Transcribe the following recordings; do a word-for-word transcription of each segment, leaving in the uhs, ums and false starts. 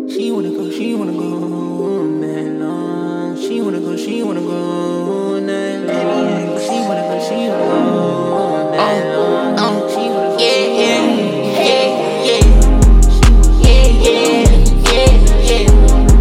She wanna go, she wanna go all night long. She wanna go, she wanna go all night long. She wanna go, she wanna go all night long. Um, She wanna go, yeah, she yeah, wanna go. yeah, yeah, yeah, yeah, yeah, yeah.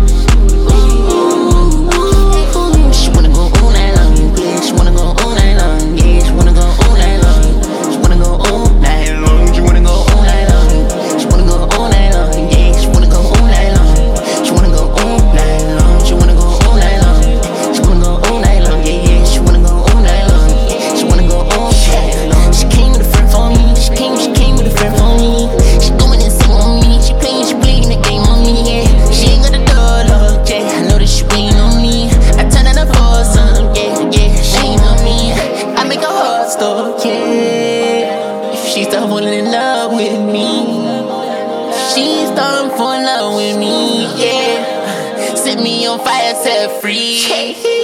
Ooh, she wanna go all night long, yeah. She wanna go all night long, yeah. She wanna go all night long. She wanna go all night long. She wanna go all night long. She wanna go all night long, yeah. She wanna go all night long. She wanna go all night long. She wanna go all night long. She wanna go all night long, yeah, yeah. She wanna go all night long. She wanna go all night long. She came with a friend for me. She came, she came with a friend for me. She going insane on me. She playing, she playing the game on me, yeah. She ain't got the door locked, yeah. I know that she waiting on me. I turn on the for some, yeah, yeah. She ain't on me. I make her heart stop, yeah. If she start falling in love with me, she start falling in love with me, yeah. Set me on fire, set free.